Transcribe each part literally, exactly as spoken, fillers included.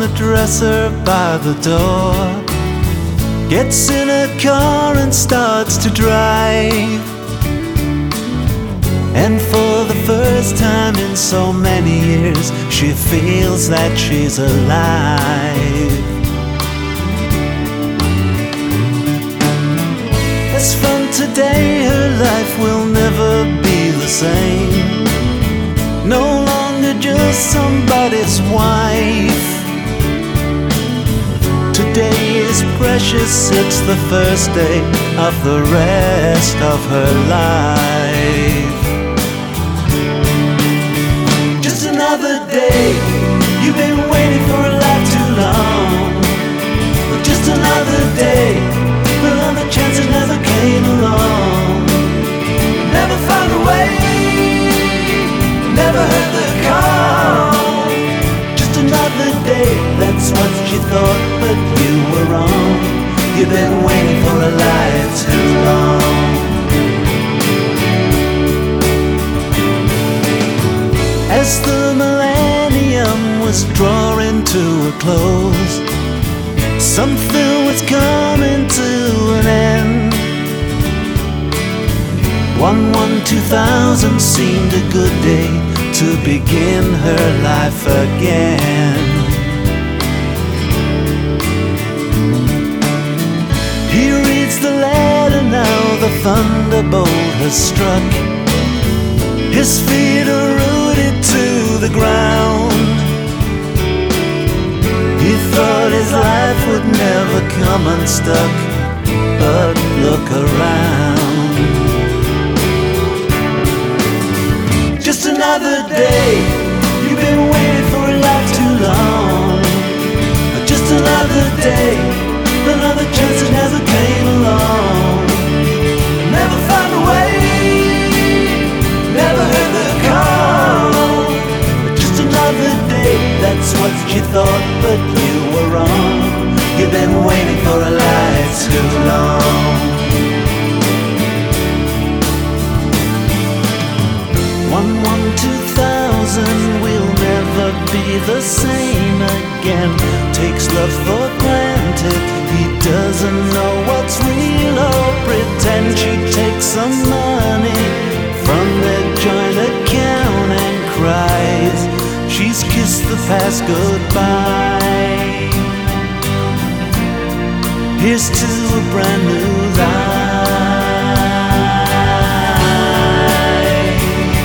the dresser by the door, gets in a car and starts to drive. And for the first time in so many years, she feels that she's alive. As from today, her life will never be the same. No longer just somebody's wife. Today is precious, it's the first day of the rest of her life. Just another day, you've been waiting for a life too long. Just another day, another chance that never came along. Never found a way, never heard the call. Just another day, that's what she thought, but you were wrong. You've been waiting for a life too long. As the millennium was drawing to a close, something was coming to an end. one one two thousand seemed a good day to begin her life again. He reads the letter now, the thunderbolt has struck. His feet are rooted to the ground. He thought his life would never come unstuck, but look around. Just another day, you've been waiting for a life too long. Just another day, another chance that never came along. Never found a way, never heard the call. Just another day, that's what you thought, but you were wrong. You've been waiting for a life too long. one one two thousand will never be the same again. Takes love for granted, he doesn't know what's real or pretend. She takes some money from their joint account and cries. She's kissed the past goodbye. Here's to a brand new life.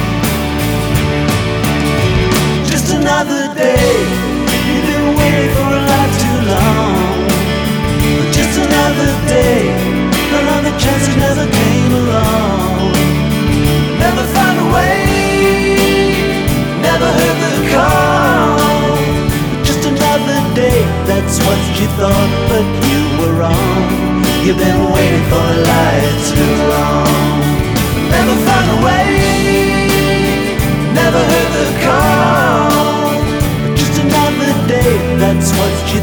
Just another day, you've been waiting for a life too long. Just another day, another chance that never came along. Never found a way, never heard the call. Just another day, that's what you thought, but you were wrong. You've been waiting for a life too long. Never found a way, never heard the call. Just another day, that's what you